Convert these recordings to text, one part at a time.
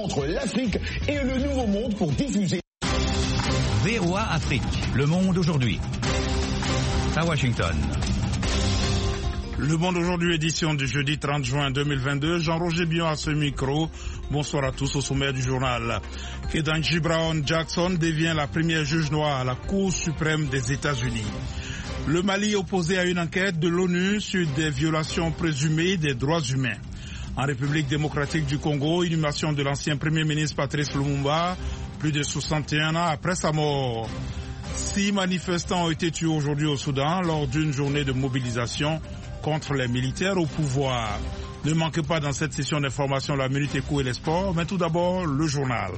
entre l'Afrique et le Nouveau Monde pour diffuser. VOA Afrique, le monde aujourd'hui. À Washington. Le Monde aujourd'hui, édition du jeudi 30 juin 2022. Jean-Roger Bion à ce micro. Bonsoir à tous au sommaire du journal. Ketanji Brown Jackson devient la première juge noire à la Cour suprême des États-Unis. Le Mali opposé à une enquête de l'ONU sur des violations présumées des droits humains. En République démocratique du Congo, inhumation de l'ancien Premier ministre Patrice Lumumba, plus de 61 ans après sa mort. 6 manifestants ont été tués aujourd'hui au Soudan lors d'une journée de mobilisation contre les militaires au pouvoir. Ne manquez pas dans cette session d'information la Minute Éco et les sports, mais tout d'abord le journal.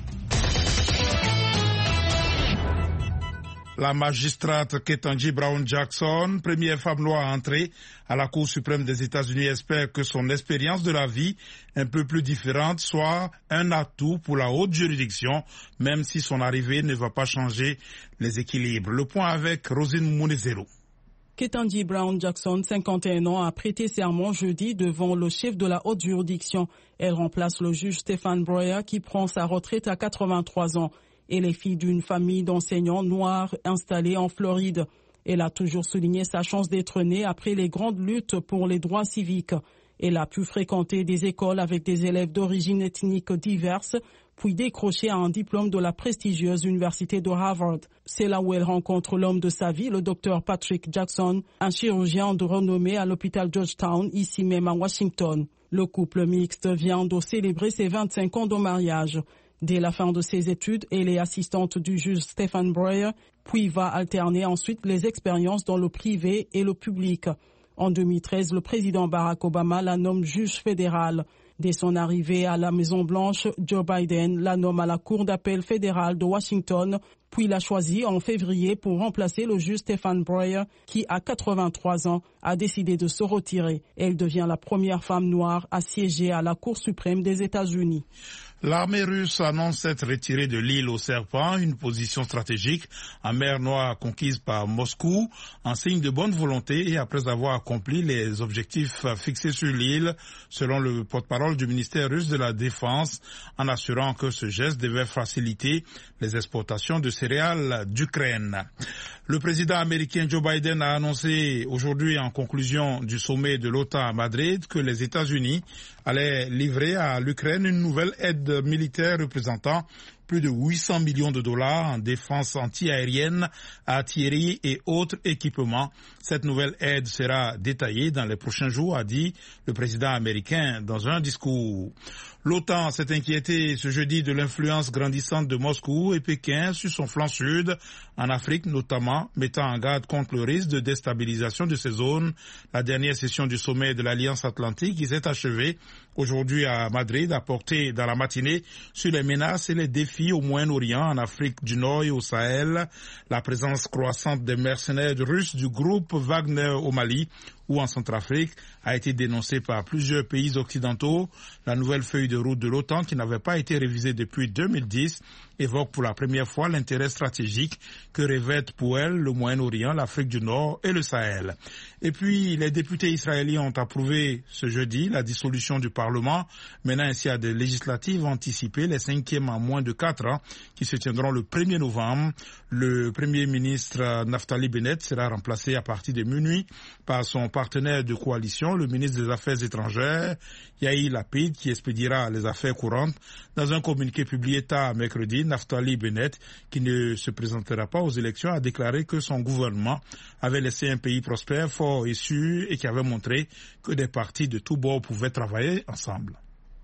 La magistrate Ketanji Brown Jackson, première femme noire à entrer à la Cour suprême des États-Unis, espère que son expérience de la vie un peu plus différente soit un atout pour la haute juridiction, même si son arrivée ne va pas changer les équilibres. Le point avec Rosine Mounezero. Ketanji Brown Jackson, 51 ans, a prêté serment jeudi devant le chef de la haute juridiction. Elle remplace le juge Stephen Breyer qui prend sa retraite à 83 ans. Elle est fille d'une famille d'enseignants noirs installés en Floride. Elle a toujours souligné sa chance d'être née après les grandes luttes pour les droits civiques. Elle a pu fréquenter des écoles avec des élèves d'origine ethnique diverses, puis décrocher un diplôme de la prestigieuse université de Harvard. C'est là où elle rencontre l'homme de sa vie, le docteur Patrick Jackson, un chirurgien de renommée à l'hôpital Georgetown, ici même à Washington. Le couple mixte vient de célébrer ses 25 ans de mariage. Dès la fin de ses études, elle est assistante du juge Stephen Breyer, puis va alterner ensuite les expériences dans le privé et le public. En 2013, le président Barack Obama la nomme juge fédéral. Dès son arrivée à la Maison-Blanche, Joe Biden la nomme à la Cour d'appel fédérale de Washington, puis l'a choisie en février pour remplacer le juge Stephen Breyer, qui, à 83 ans, a décidé de se retirer. Elle devient la première femme noire à siéger à la Cour suprême des États-Unis. L'armée russe annonce s'être retirée de l'île aux serpents, une position stratégique en mer Noire conquise par Moscou, en signe de bonne volonté et après avoir accompli les objectifs fixés sur l'île, selon le porte-parole du ministère russe de la Défense, en assurant que ce geste devait faciliter les exportations de céréales d'Ukraine. Le président américain Joe Biden a annoncé aujourd'hui en conclusion du sommet de l'OTAN à Madrid que les États-Unis allaient livrer à l'Ukraine une nouvelle aide militaire représentant plus de 800 millions de dollars en défense anti-aérienne, artillerie et autres équipements. Cette nouvelle aide sera détaillée dans les prochains jours, a dit le président américain dans un discours. L'OTAN s'est inquiété ce jeudi de l'influence grandissante de Moscou et Pékin sur son flanc sud, en Afrique notamment, mettant en garde contre le risque de déstabilisation de ces zones. La dernière session du sommet de l'Alliance Atlantique qui s'est achevée aujourd'hui à Madrid a porté dans la matinée sur les menaces et les défis au Moyen-Orient, en Afrique du Nord et au Sahel, la présence croissante des mercenaires russes du groupe Wagner au Mali ou en Centrafrique a été dénoncée par plusieurs pays occidentaux. La nouvelle feuille de route de l'OTAN, qui n'avait pas été révisée depuis 2010, évoque pour la première fois l'intérêt stratégique que revêtent pour elle le Moyen-Orient, l'Afrique du Nord et le Sahel. Et puis, les députés israéliens ont approuvé ce jeudi la dissolution du Parlement, menant ainsi à des législatives anticipées, les 5e en moins de 4 ans, qui se tiendront le 1er novembre. Le Premier ministre Naftali Bennett sera remplacé à partir de minuit par son partenaire de coalition, le ministre des Affaires étrangères, Yair Lapid, qui expédiera les affaires courantes. Dans un communiqué publié tard mercredi, Naftali Bennett, qui ne se présentera pas aux élections, a déclaré que son gouvernement avait laissé un pays prospère, fort et sûr, et qui avait montré que des partis de tous bords pouvaient travailler ensemble.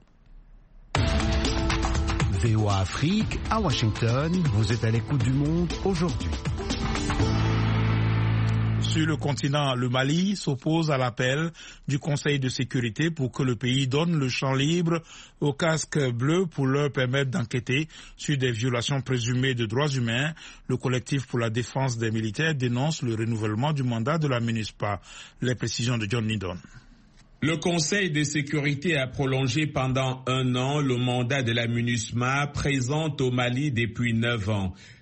VOA Afrique, à Washington, vous êtes à l'écoute du monde aujourd'hui. Sur le continent, le Mali s'oppose à l'appel du Conseil de sécurité pour que le pays donne le champ libre aux casques bleus pour leur permettre d'enquêter sur des violations présumées de droits humains. Le collectif pour la défense des militaires dénonce le renouvellement du mandat de la MINUSPA. Les précisions de John Nidon. Le Conseil de sécurité a prolongé pendant 1 an le mandat de la MINUSMA présente au Mali depuis 9 ans.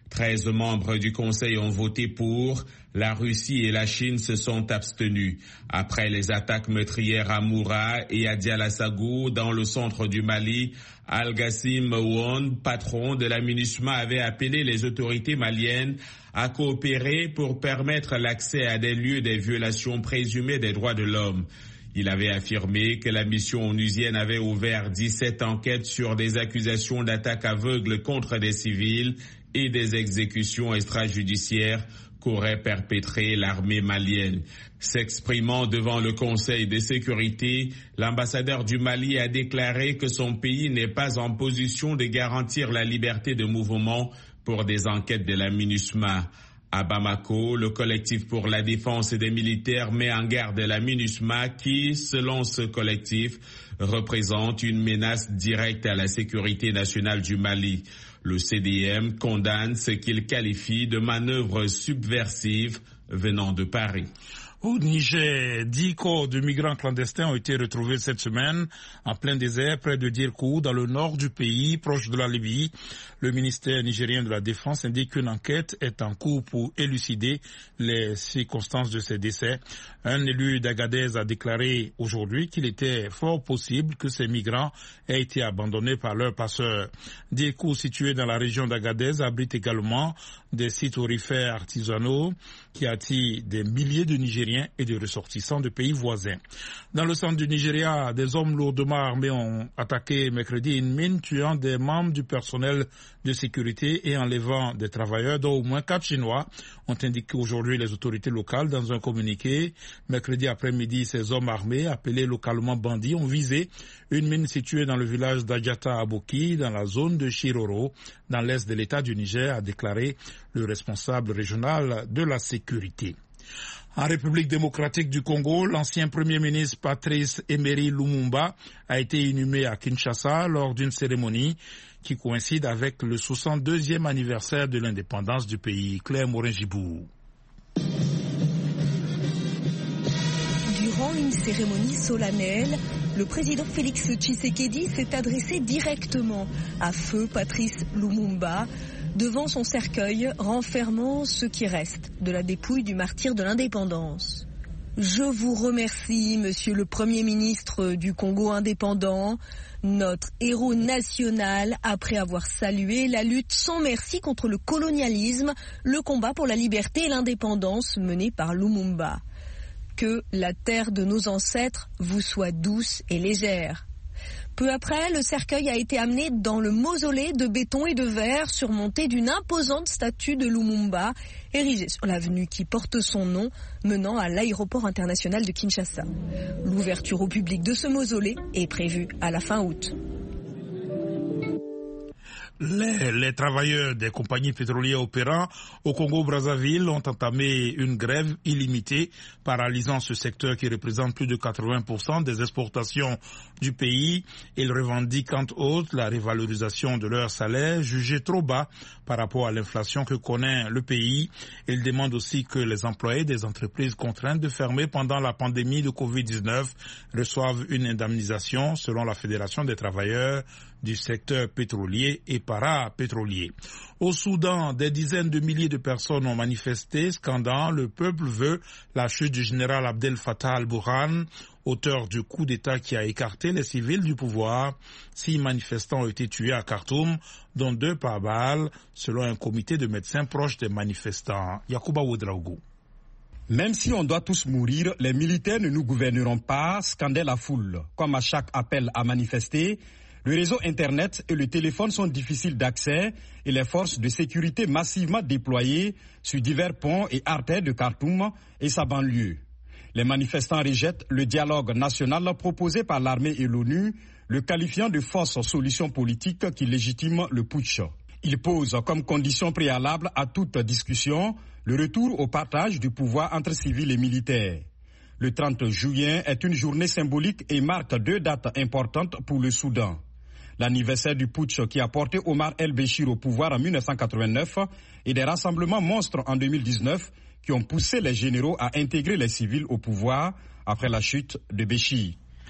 13 membres du Conseil ont voté pour. La Russie et la Chine se sont abstenus. Après les attaques meurtrières à Moura et à Dialassagou dans le centre du Mali, Al-Gassim Ouond, patron de la MINUSMA, avait appelé les autorités maliennes à coopérer pour permettre l'accès à des lieux des violations présumées des droits de l'homme. Il avait affirmé que la mission onusienne avait ouvert 17 enquêtes sur des accusations d'attaques aveugles contre des civils et des exécutions extrajudiciaires qu'aurait perpétré l'armée malienne. S'exprimant devant le Conseil de sécurité, l'ambassadeur du Mali a déclaré que son pays n'est pas en position de garantir la liberté de mouvement pour des enquêtes de la MINUSMA. À Bamako, le collectif pour la défense des militaires met en garde la MINUSMA qui, selon ce collectif, représente une menace directe à la sécurité nationale du Mali. Le CDM condamne ce qu'il qualifie de manœuvre subversive venant de Paris. Au Niger, 10 corps de migrants clandestins ont été retrouvés cette semaine en plein désert près de Dirkou, dans le nord du pays, proche de la Libye. Le ministère nigérien de la Défense indique qu'une enquête est en cours pour élucider les circonstances de ces décès. Un élu d'Agadez a déclaré aujourd'hui qu'il était fort possible que ces migrants aient été abandonnés par leurs passeurs. Dirkou, situé dans la région d'Agadez, abrite également des sites aurifères artisanaux qui attirent des milliers de Nigériens et de ressortissants de pays voisins. Dans le centre du Nigeria, des hommes lourdement armés ont attaqué mercredi une mine, tuant des membres du personnel de sécurité et enlevant des travailleurs, dont au moins 4 Chinois, ont indiqué aujourd'hui les autorités locales dans un communiqué. Mercredi après-midi, ces hommes armés, appelés localement bandits, ont visé une mine située dans le village d'Adjata Aboki, dans la zone de Chiroro, dans l'est de l'État du Niger, a déclaré le responsable régional de la sécurité. En République démocratique du Congo, l'ancien premier ministre Patrice Emery Lumumba a été inhumé à Kinshasa lors d'une cérémonie qui coïncide avec le 62e anniversaire de l'indépendance du pays. Claire Morin-Gibou. Durant une cérémonie solennelle, le président Félix Tshisekedi s'est adressé directement à feu Patrice Lumumba devant son cercueil renfermant ce qui reste de la dépouille du martyr de l'indépendance. Je vous remercie, monsieur le Premier ministre du Congo indépendant, notre héros national, après avoir salué la lutte sans merci contre le colonialisme, le combat pour la liberté et l'indépendance mené par Lumumba. Que la terre de nos ancêtres vous soit douce et légère. Peu après, le cercueil a été amené dans le mausolée de béton et de verre surmonté d'une imposante statue de Lumumba érigée sur l'avenue qui porte son nom, menant à l'aéroport international de Kinshasa. L'ouverture au public de ce mausolée est prévue à la fin août. Les travailleurs des compagnies pétrolières opérant au Congo-Brazzaville ont entamé une grève illimitée, paralysant ce secteur qui représente plus de 80% des exportations du pays. Ils revendiquent entre autres la révalorisation de leur salaire, jugé trop bas par rapport à l'inflation que connaît le pays. Ils demandent aussi que les employés des entreprises contraintes de fermer pendant la pandémie de Covid-19 reçoivent une indemnisation selon la Fédération des travailleurs du secteur pétrolier et parapétrolier. Au Soudan, des dizaines de milliers de personnes ont manifesté, scandant « Le peuple veut la chute du général Abdel Fattah al-Burhan », auteur du coup d'État qui a écarté les civils du pouvoir. 6 manifestants ont été tués à Khartoum, dont 2 par balle, selon un comité de médecins proches des manifestants. Yacouba Ouedraogo. Même si on doit tous mourir, les militaires ne nous gouverneront pas, scandait la foule. Comme à chaque appel à manifester, le réseau Internet et le téléphone sont difficiles d'accès et les forces de sécurité massivement déployées sur divers ponts et artères de Khartoum et sa banlieue. Les manifestants rejettent le dialogue national proposé par l'armée et l'ONU, le qualifiant de fausse solution politique qui légitime le putsch. Ils posent comme condition préalable à toute discussion le retour au partage du pouvoir entre civils et militaires. Le 30 juillet est une journée symbolique et marque 2 dates importantes pour le Soudan. L'anniversaire du putsch qui a porté Omar el-Béchir au pouvoir en 1989 et des rassemblements monstres en 2019 qui ont poussé les généraux à intégrer les civils au pouvoir après la chute de Béchir.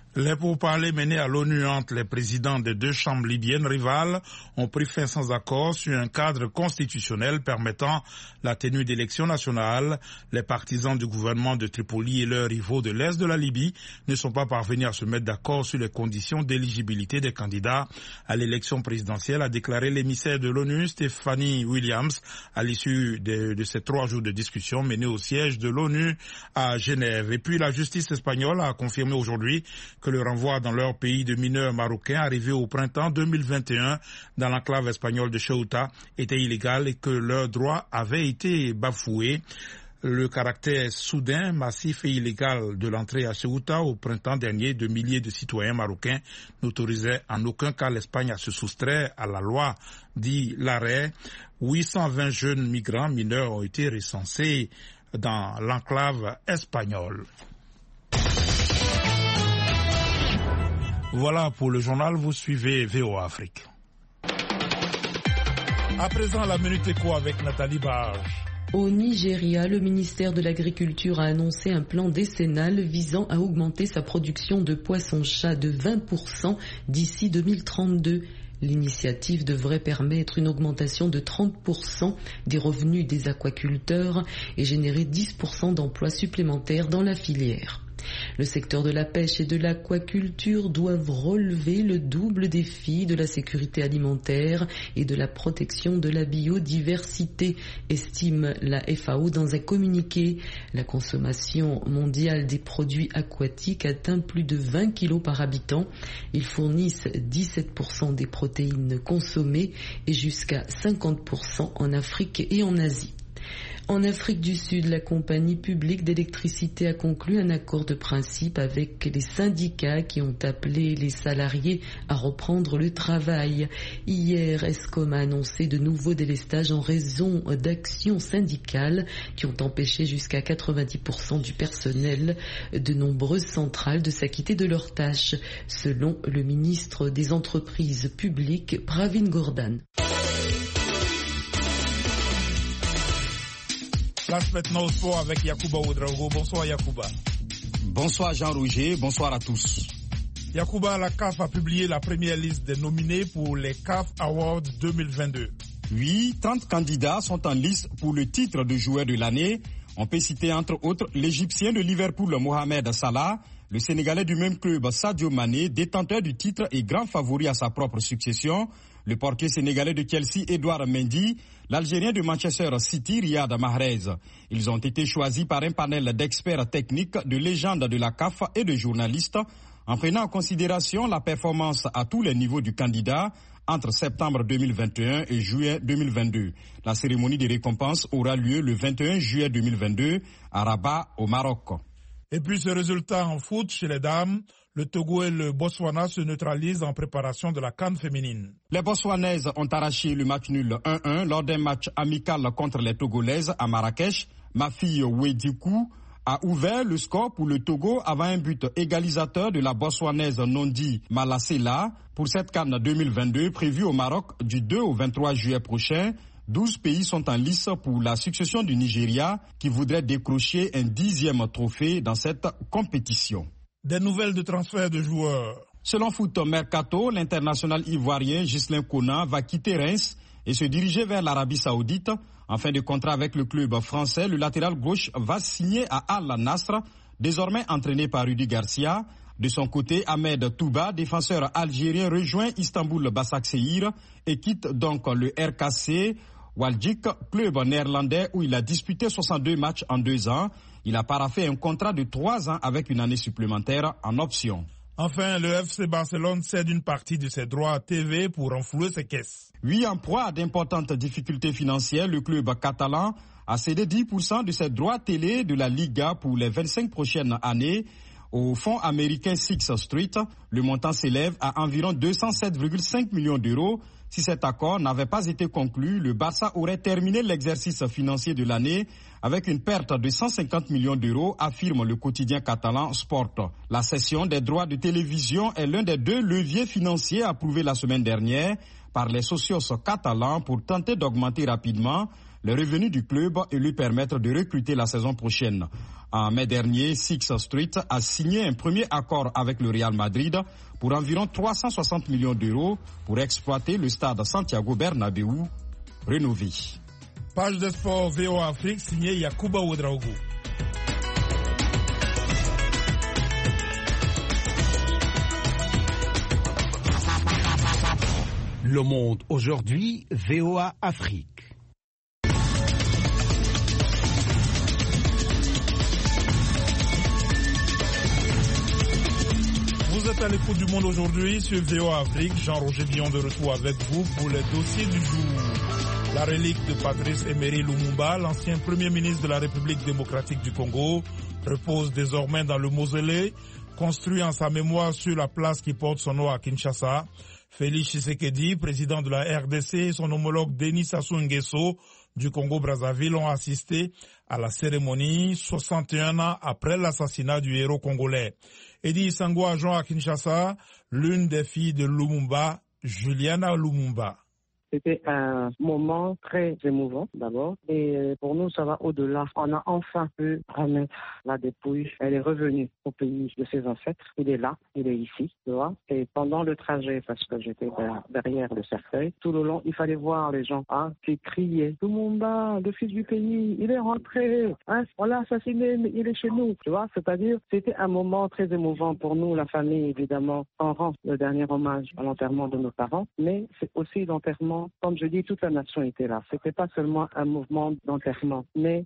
Les pourparlers menés à l'ONU entre les présidents des deux chambres libyennes rivales ont pris fin sans accord sur un cadre constitutionnel permettant la tenue d'élections nationales. Les partisans du gouvernement de Tripoli et leurs rivaux de l'Est de la Libye ne sont pas parvenus à se mettre d'accord sur les conditions d'éligibilité des candidats à l'élection présidentielle, a déclaré l'émissaire de l'ONU, Stephanie Williams, à l'issue de ces 3 jours de discussion menés au siège de l'ONU à Genève. Et puis la justice espagnole a confirmé aujourd'hui que le renvoi dans leur pays de mineurs marocains arrivés au printemps 2021 dans l'enclave espagnole de Ceuta était illégal et que leurs droits avaient été bafoués. Le caractère soudain, massif et illégal de l'entrée à Ceuta au printemps dernier de milliers de citoyens marocains n'autorisait en aucun cas l'Espagne à se soustraire à la loi, dit l'arrêt. 820 jeunes migrants mineurs ont été recensés dans l'enclave espagnole. Voilà pour le journal, vous suivez VOA Afrique. À présent, la Minute Éco avec Nathalie Barge. Au Nigeria, le ministère de l'Agriculture a annoncé un plan décennal visant à augmenter sa production de poissons-chats de 20% d'ici 2032. L'initiative devrait permettre une augmentation de 30% des revenus des aquaculteurs et générer 10% d'emplois supplémentaires dans la filière. Le secteur de la pêche et de l'aquaculture doivent relever le double défi de la sécurité alimentaire et de la protection de la biodiversité, estime la FAO dans un communiqué. La consommation mondiale des produits aquatiques atteint plus de 20 kilos par habitant. Ils fournissent 17% des protéines consommées et jusqu'à 50% en Afrique et en Asie. En Afrique du Sud, la compagnie publique d'électricité a conclu un accord de principe avec les syndicats qui ont appelé les salariés à reprendre le travail. Hier, Eskom a annoncé de nouveaux délestages en raison d'actions syndicales qui ont empêché jusqu'à 90% du personnel de nombreuses centrales de s'acquitter de leurs tâches, selon le ministre des Entreprises publiques, Pravin Gordhan. Place maintenant au sport avec Yacouba Ouedraogo. Bonsoir Yacouba. Bonsoir Jean-Roger, bonsoir à tous. Yacouba, la CAF a publié la première liste des nominés pour les CAF Awards 2022. Oui, 30 candidats sont en liste pour le titre de joueur de l'année. On peut citer entre autres l'Égyptien de Liverpool Mohamed Salah, le Sénégalais du même club Sadio Mané, détenteur du titre et grand favori à sa propre succession, le portier sénégalais de Chelsea Edouard Mendy, l'Algérien de Manchester City Riyad Mahrez. Ils ont été choisis par un panel d'experts techniques, de légendes de la CAF et de journalistes, en prenant en considération la performance à tous les niveaux du candidat entre septembre 2021 et juillet 2022. La cérémonie de récompense aura lieu le 21 juillet 2022 à Rabat, au Maroc. Et puis ce résultat en foot chez les dames, le Togo et le Botswana se neutralisent en préparation de la CAN féminine. Les Botswanaises ont arraché le match nul 1-1 lors d'un match amical contre les Togolaises à Marrakech. Mafi Ouedikou a ouvert le score pour le Togo avant un but égalisateur de la Botswanaise Nondi Malassela pour cette CAN 2022 prévue au Maroc du 2 au 23 juillet prochain. 12 pays sont en lice pour la succession du Nigeria qui voudrait décrocher un 10e trophée dans cette compétition. Des nouvelles de transfert de joueurs. Selon Foot Mercato, l'international ivoirien Ghislain Kona va quitter Reims et se diriger vers l'Arabie Saoudite. En fin de contrat avec le club français, le latéral gauche va signer à Al-Nasr, désormais entraîné par Rudy Garcia. De son côté, Ahmed Touba, défenseur algérien, rejoint Istanbul Başakşehir et quitte donc le RKC Waalwijk, club néerlandais où il a disputé 62 matchs en 2 ans. Il a paraphé un contrat de 3 ans avec une année supplémentaire en option. Enfin, le FC Barcelone cède une partie de ses droits à TV pour renflouer ses caisses. Oui, en proie à d'importantes difficultés financières, le club catalan a cédé 10% de ses droits télé de la Liga pour les 25 prochaines années. Au fonds américain Sixth Street, le montant s'élève à environ 207,5 millions d'euros. Si cet accord n'avait pas été conclu, le Barça aurait terminé l'exercice financier de l'année avec une perte de 150 millions d'euros, affirme le quotidien catalan Sport. La cession des droits de télévision est l'un des 2 leviers financiers approuvés la semaine dernière par les socios catalans pour tenter d'augmenter rapidement les revenus du club et lui permettre de recruter la saison prochaine. En mai dernier, Sixth Street a signé un premier accord avec le Real Madrid pour environ 360 millions d'euros pour exploiter le stade Santiago Bernabéu rénové. Page de sport VOA Afrique signée Yacouba Ouedraogo. Le Monde aujourd'hui, VOA Afrique. Vous êtes à l'écoute du Monde aujourd'hui sur VOA Afrique. Jean-Roger Dion de retour avec vous pour les dossiers du jour. La relique de Patrice Emery Lumumba, l'ancien premier ministre de la République démocratique du Congo, repose désormais dans le mausolée, construit en sa mémoire sur la place qui porte son nom à Kinshasa. Félix Tshisekedi, président de la RDC, et son homologue Denis Sassou Nguesso du Congo-Brazzaville ont assisté à la cérémonie 61 ans après l'assassinat du héros congolais. Edi Sango agent à Kinshasa, l'une des filles de Lumumba, Juliana Lumumba. C'était un moment très émouvant d'abord et pour nous ça va au-delà. On a enfin pu remettre la dépouille. Elle est revenue au pays de ses ancêtres. Il est là, il est ici, tu vois. Et pendant le trajet, parce que j'étais derrière le cercueil, tout le long il fallait voir les gens qui criaient « Lumumba, le fils du pays, il est rentré, on l'a assassiné, mais il est chez nous ». Tu vois, c'est-à-dire c'était un moment très émouvant pour nous, la famille évidemment. On rend le dernier hommage à l'enterrement de nos parents, mais c'est aussi l'enterrement. Comme je dis, toute la nation était là. C'était pas seulement un mouvement d'enterrement, mais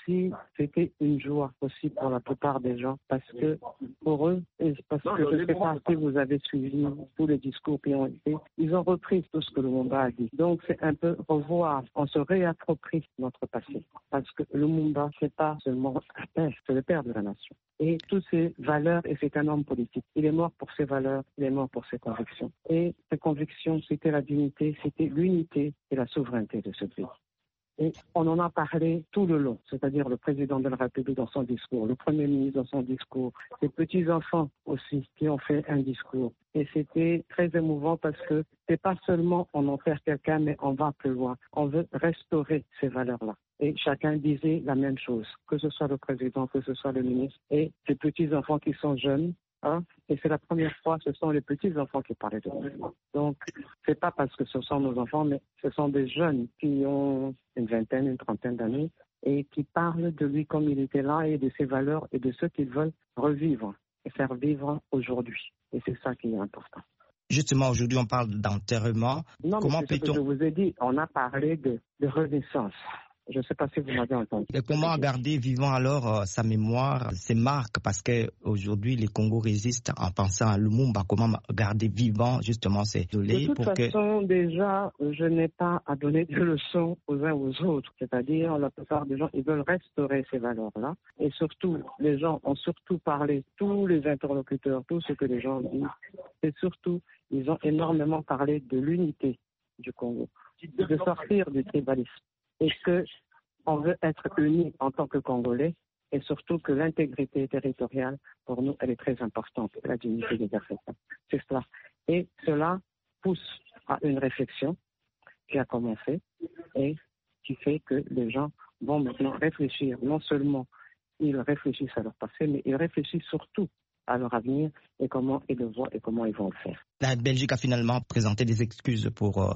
c'était une joie aussi pour la plupart des gens, parce que pour eux, et parce que je sais pas si vous avez suivi tous les discours qui ont été, ils ont repris tout ce que Lumumba a dit. Donc c'est un peu revoir, on se réapproprie notre passé, parce que Lumumba c'est pas seulement un père, c'est le père de la nation. Et toutes ses valeurs, et c'est un homme politique. Il est mort pour ses valeurs, il est mort pour ses convictions. Et ses convictions, c'était la dignité, c'était l'unité et la souveraineté de ce pays. Et on en a parlé tout le long, c'est-à-dire le président de la République dans son discours, le Premier ministre dans son discours, les petits-enfants aussi qui ont fait un discours. Et c'était très émouvant parce que c'est pas seulement on enterre quelqu'un, mais on va plus loin. On veut restaurer ces valeurs-là. Et chacun disait la même chose, que ce soit le président, que ce soit le ministre, et ces petits-enfants qui sont jeunes, et c'est la première fois, ce sont les petits-enfants qui parlaient de nous. Donc, c'est pas parce que ce sont nos enfants, mais ce sont des jeunes qui ont une vingtaine, une trentaine d'années, et qui parlent de lui comme il était là, et de ses valeurs, et de ce qu'ils veulent revivre, et faire vivre aujourd'hui. Et c'est ça qui est important. Justement, aujourd'hui, on parle d'enterrement. Non, comment mais c'est ce que je vous ai dit, on a parlé de renaissance. Je ne sais pas si vous m'avez entendu. Et comment garder vivant alors sa mémoire, ses marques, parce qu'aujourd'hui, les Congos résistent en pensant à Lumumba. Comment garder vivant justement ces données? De toute façon, déjà, je n'ai pas à donner de leçons aux uns aux autres. C'est-à-dire, la plupart des gens, ils veulent restaurer ces valeurs-là. Et surtout, les gens ont surtout parlé, tous les interlocuteurs, tout ce que les gens disent, et surtout, ils ont énormément parlé de l'unité du Congo, de sortir du tribalisme. Et qu'on veut être unis en tant que Congolais, et surtout que l'intégrité territoriale, pour nous, elle est très importante, la dignité des Africains. C'est cela. Et cela pousse à une réflexion qui a commencé et qui fait que les gens vont maintenant réfléchir. Non seulement ils réfléchissent à leur passé, mais ils réfléchissent surtout à leur avenir et comment ils le voient et comment ils vont le faire. La Belgique a finalement présenté des excuses pour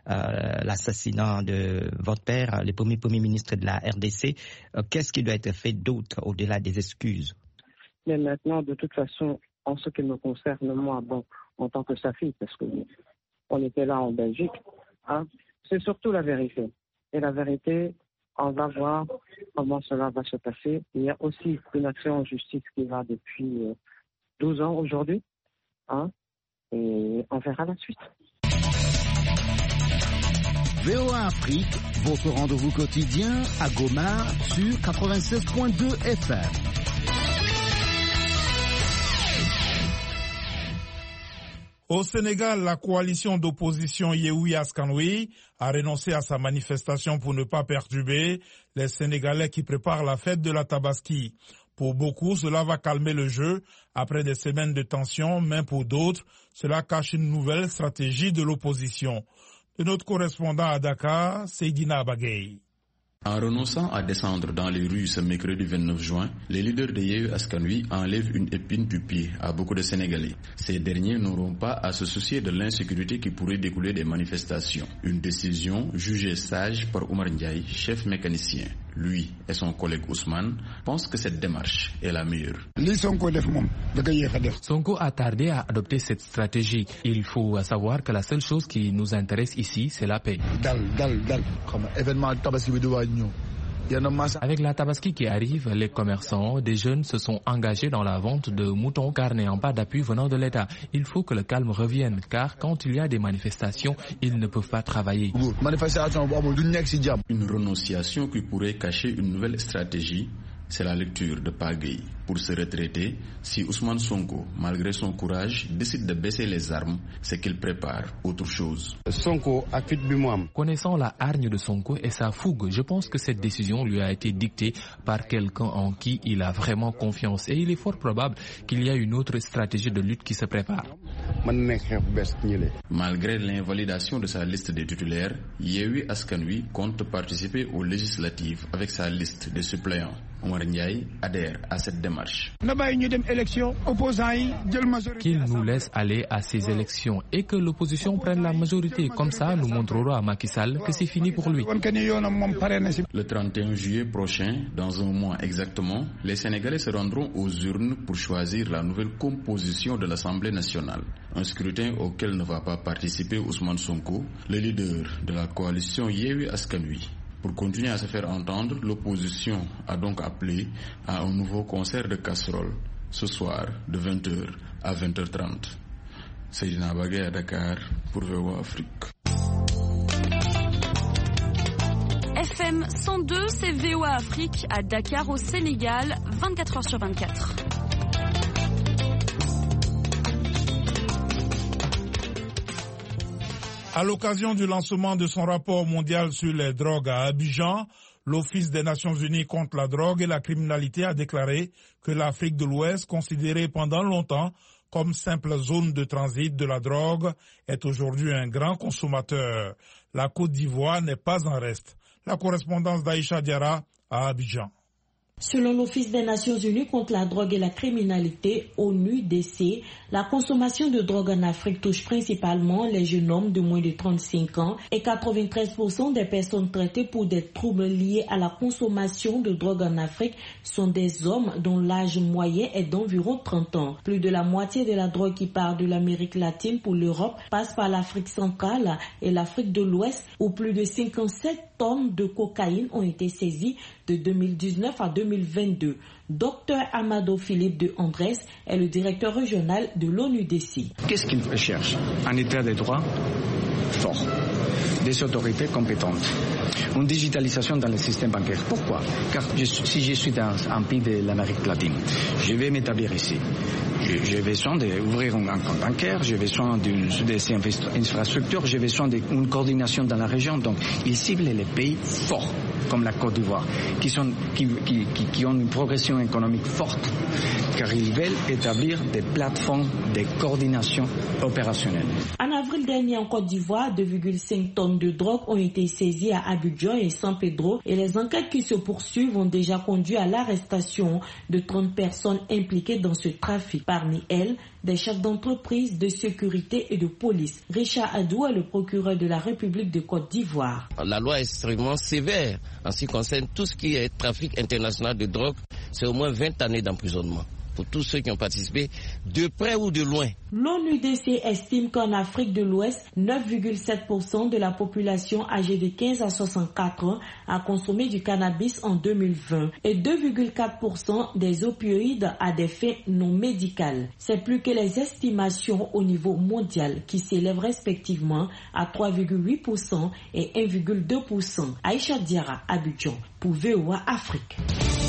l'assassinat de votre père, le premier ministre de la RDC. Qu'est-ce qui doit être fait d'autre au-delà des excuses? Mais maintenant, de toute façon, en ce qui me concerne, moi, en tant que sa fille, parce qu'on était là en Belgique, c'est surtout la vérité. Et la vérité, on va voir comment cela va se passer. Il y a aussi une action en justice qui va depuis 12 ans aujourd'hui, et on verra la suite. VOA Afrique, votre rendez-vous quotidien à Goma sur 96.2 FM. Au Sénégal, la coalition d'opposition Yewwi Askan-Wi a renoncé à sa manifestation pour ne pas perturber les Sénégalais qui préparent la fête de la Tabaski. Pour beaucoup, cela va calmer le jeu après des semaines de tension, mais pour d'autres, cela cache une nouvelle stratégie de l'opposition. De notre correspondant à Dakar, Seydina Abagay. En renonçant à descendre dans les rues ce mercredi 29 juin, les leaders de Yewwi Askan Wi enlèvent une épine du pied à beaucoup de Sénégalais. Ces derniers n'auront pas à se soucier de l'insécurité qui pourrait découler des manifestations. Une décision jugée sage par Oumar Ndiaye, chef mécanicien. Lui et son collègue Ousmane pensent que cette démarche est la meilleure. Sonko a tardé à adopter cette stratégie. Il faut savoir que la seule chose qui nous intéresse ici, c'est la paix. Avec la Tabaski qui arrive, les commerçants, des jeunes se sont engagés dans la vente de moutons car n'ayant pas d'appui venant de l'État. Il faut que le calme revienne car quand il y a des manifestations, ils ne peuvent pas travailler. Une renonciation qui pourrait cacher une nouvelle stratégie, c'est la lecture de Pagay. Pour se retraiter, si Ousmane Sonko, malgré son courage, décide de baisser les armes, c'est qu'il prépare autre chose. Connaissant la hargne de Sonko et sa fougue, je pense que cette décision lui a été dictée par quelqu'un en qui il a vraiment confiance. Et il est fort probable qu'il y a une autre stratégie de lutte qui se prépare. Malgré l'invalidation de sa liste des titulaires, Yewwi Askan Wi compte participer aux législatives avec sa liste de suppléants. Oumar Ndiaye adhère à cette démarche. Qu'il nous laisse aller à ces élections et que l'opposition prenne la majorité. Comme ça, nous montrerons à Macky Sall que c'est fini pour lui. Le 31 juillet prochain, dans un mois exactement, les Sénégalais se rendront aux urnes pour choisir la nouvelle composition de l'Assemblée nationale. Un scrutin auquel ne va pas participer Ousmane Sonko, le leader de la coalition Yewwi Askan Wi. Pour continuer à se faire entendre, l'opposition a donc appelé à un nouveau concert de casseroles ce soir de 20h à 20h30. Seydina Bagay à Dakar pour VOA Afrique. FM 102, c'est VOA Afrique à Dakar au Sénégal, 24h sur 24. À l'occasion du lancement de son rapport mondial sur les drogues à Abidjan, l'Office des Nations Unies contre la drogue et la criminalité a déclaré que l'Afrique de l'Ouest, considérée pendant longtemps comme simple zone de transit de la drogue, est aujourd'hui un grand consommateur. La Côte d'Ivoire n'est pas en reste. La correspondance d'Aïcha Diarra à Abidjan. Selon l'Office des Nations Unies contre la drogue et la criminalité, ONUDC, la consommation de drogue en Afrique touche principalement les jeunes hommes de moins de 35 ans et 93% des personnes traitées pour des troubles liés à la consommation de drogue en Afrique sont des hommes dont l'âge moyen est d'environ 30 ans. Plus de la moitié de la drogue qui part de l'Amérique latine pour l'Europe passe par l'Afrique centrale et l'Afrique de l'Ouest où plus de 57 tonnes de cocaïne ont été saisies de 2019 à 2022. Dr Amado Philippe de Andrés est le directeur régional de l'ONUDC. Qu'est-ce qu'il recherche? Un état de droit fort, des autorités compétentes, une digitalisation dans le système bancaire. Pourquoi? Car si je suis dans un pays de l'Amérique latine, je vais m'établir ici. J'ai besoin d'ouvrir un compte bancaire, j'ai besoin des infrastructures, j'ai besoin d'une coordination dans la région. Donc, ils ciblent les pays forts, comme la Côte d'Ivoire, qui ont une progression économique forte, car ils veulent établir des plateformes de coordination opérationnelle. En avril dernier, en Côte d'Ivoire, 2,5 tonnes de drogue ont été saisies à Abidjan et San Pedro, et les enquêtes qui se poursuivent ont déjà conduit à l'arrestation de 30 personnes impliquées dans ce trafic. Parmi elles, des chefs d'entreprise, de sécurité et de police. Richard Adou est le procureur de la République de Côte d'Ivoire. La loi est extrêmement sévère en ce qui concerne tout ce qui est trafic international de drogue. C'est au moins 20 années d'emprisonnement pour tous ceux qui ont participé, de près ou de loin. L'ONUDC estime qu'en Afrique de l'Ouest, 9,7% de la population âgée de 15 à 64 ans a consommé du cannabis en 2020 et 2,4% des opioïdes à des fins non médicales. C'est plus que les estimations au niveau mondial qui s'élèvent respectivement à 3,8% et 1,2%. Aïcha Diarra, Abidjan, pour VOA Afrique.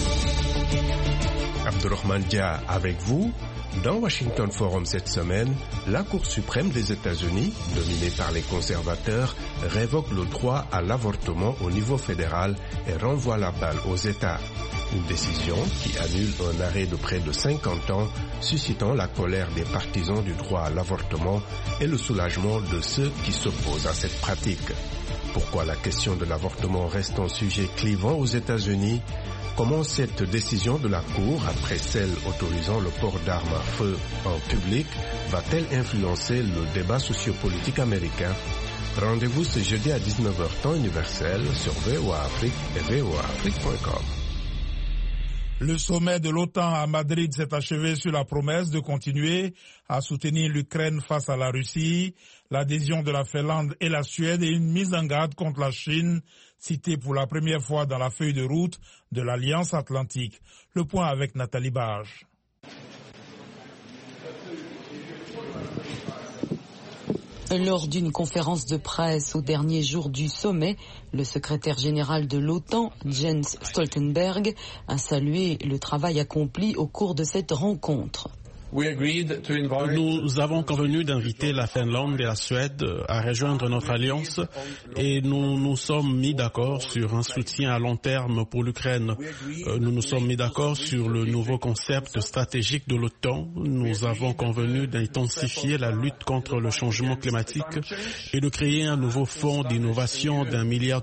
Abdourahmane Dia avec vous. Dans Washington Forum cette semaine, la Cour suprême des États-Unis, dominée par les conservateurs, révoque le droit à l'avortement au niveau fédéral et renvoie la balle aux États. Une décision qui annule un arrêt de près de 50 ans, suscitant la colère des partisans du droit à l'avortement et le soulagement de ceux qui s'opposent à cette pratique. Pourquoi la question de l'avortement reste un sujet clivant aux États-Unis? Comment cette décision de la Cour, après celle autorisant le port d'armes à feu en public, va-t-elle influencer le débat sociopolitique américain? Rendez-vous ce jeudi à 19h temps universel sur VOA Afrique et voaafrique.com. Le sommet de l'OTAN à Madrid s'est achevé sur la promesse de continuer à soutenir l'Ukraine face à la Russie, l'adhésion de la Finlande et la Suède et une mise en garde contre la Chine, citée pour la première fois dans la feuille de route de l'Alliance Atlantique. Le point avec Nathalie Barge. Lors d'une conférence de presse au dernier jour du sommet, le secrétaire général de l'OTAN, Jens Stoltenberg, a salué le travail accompli au cours de cette rencontre. Nous avons convenu d'inviter la Finlande et la Suède à rejoindre notre alliance et nous nous sommes mis d'accord sur un soutien à long terme pour l'Ukraine. Nous nous sommes mis d'accord sur le nouveau concept stratégique de l'OTAN. Nous avons convenu d'intensifier la lutte contre le changement climatique et de créer un nouveau fonds d'innovation d'$1 milliard.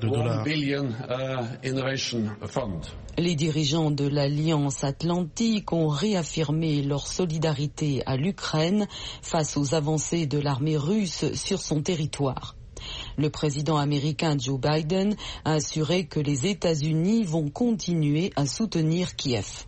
Les dirigeants de l'Alliance Atlantique ont réaffirmé leur solidarité à l'Ukraine face aux avancées de l'armée russe sur son territoire. Le président américain Joe Biden a assuré que les États-Unis vont continuer à soutenir Kiev.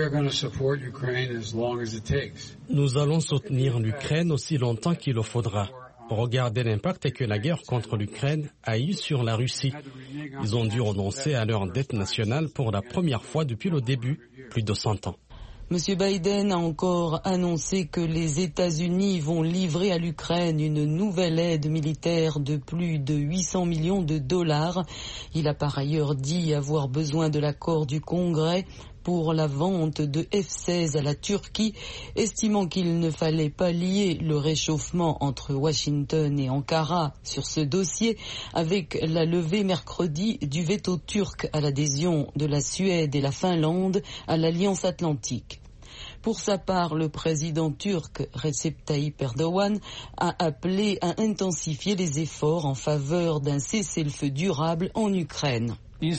Nous allons soutenir l'Ukraine aussi longtemps qu'il le faudra. Regardez l'impact que la guerre contre l'Ukraine a eu sur la Russie. Ils ont dû renoncer à leur dette nationale pour la première fois depuis le début, plus de 100 ans. M. Biden a encore annoncé que les États-Unis vont livrer à l'Ukraine une nouvelle aide militaire de plus de $800 millions. Il a par ailleurs dit avoir besoin de l'accord du Congrès pour la vente de F-16 à la Turquie, estimant qu'il ne fallait pas lier le réchauffement entre Washington et Ankara sur ce dossier avec la levée mercredi du veto turc à l'adhésion de la Suède et la Finlande à l'Alliance Atlantique. Pour sa part, le président turc Recep Tayyip Erdogan a appelé à intensifier les efforts en faveur d'un cessez-le-feu durable en Ukraine.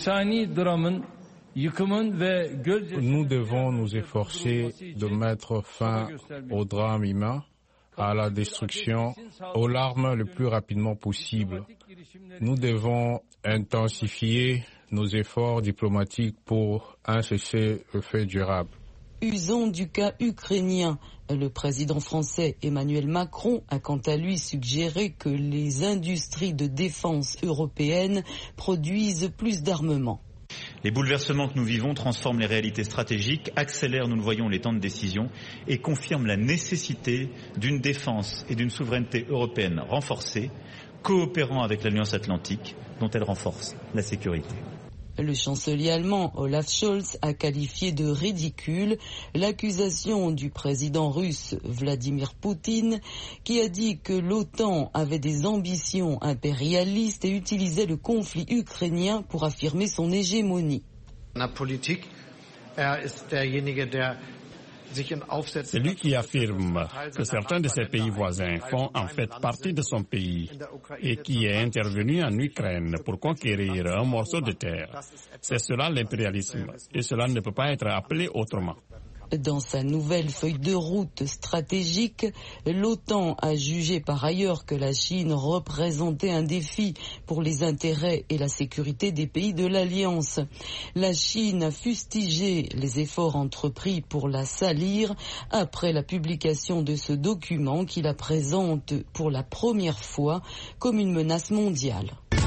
Nous devons nous efforcer de mettre fin au drame humain, à la destruction, aux larmes le plus rapidement possible. Nous devons intensifier nos efforts diplomatiques pour un cessez-le-feu durable. Usant du cas ukrainien, le président français Emmanuel Macron a quant à lui suggéré que les industries de défense européennes produisent plus d'armements. Les bouleversements que nous vivons transforment les réalités stratégiques, accélèrent, nous le voyons, les temps de décision et confirment la nécessité d'une défense et d'une souveraineté européenne renforcée, coopérant avec l'Alliance Atlantique, dont elle renforce la sécurité. Le chancelier allemand Olaf Scholz a qualifié de ridicule l'accusation du président russe Vladimir Poutine qui a dit que l'OTAN avait des ambitions impérialistes et utilisait le conflit ukrainien pour affirmer son hégémonie. C'est lui qui affirme que certains de ses pays voisins font en fait partie de son pays et qui est intervenu en Ukraine pour conquérir un morceau de terre. C'est cela l'impérialisme et cela ne peut pas être appelé autrement. Dans sa nouvelle feuille de route stratégique, l'OTAN a jugé par ailleurs que la Chine représentait un défi pour les intérêts et la sécurité des pays de l'Alliance. La Chine a fustigé les efforts entrepris pour la salir après la publication de ce document qui la présente pour la première fois comme une menace mondiale.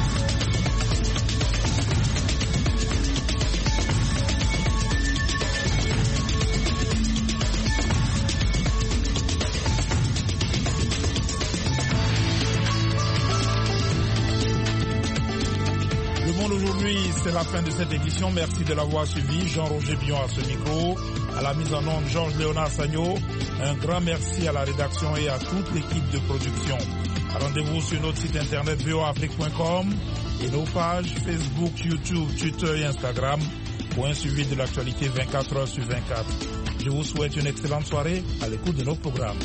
Aujourd'hui, c'est la fin de cette édition. Merci de l'avoir suivi. Jean-Roger Bion à ce micro. À la mise en onde, Georges-Léonard Sagno. Un grand merci à la rédaction et à toute l'équipe de production. Rendez-vous sur notre site internet voaafrique.com et nos pages Facebook, YouTube, Twitter et Instagram pour un suivi de l'actualité 24 heures sur 24. Je vous souhaite une excellente soirée à l'écoute de nos programmes.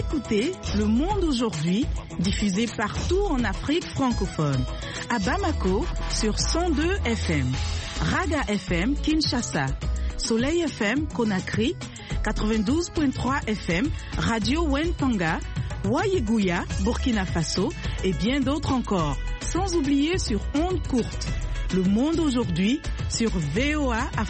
écoutez Le Monde aujourd'hui, diffusé partout en Afrique francophone. À Bamako, sur 102 FM. Raga FM, Kinshasa. Soleil FM, Conakry. 92.3 FM, Radio Wentanga. Wayeguya, Burkina Faso. Et bien d'autres encore. Sans oublier sur ondes courtes. Le Monde aujourd'hui, sur VOA Afrique.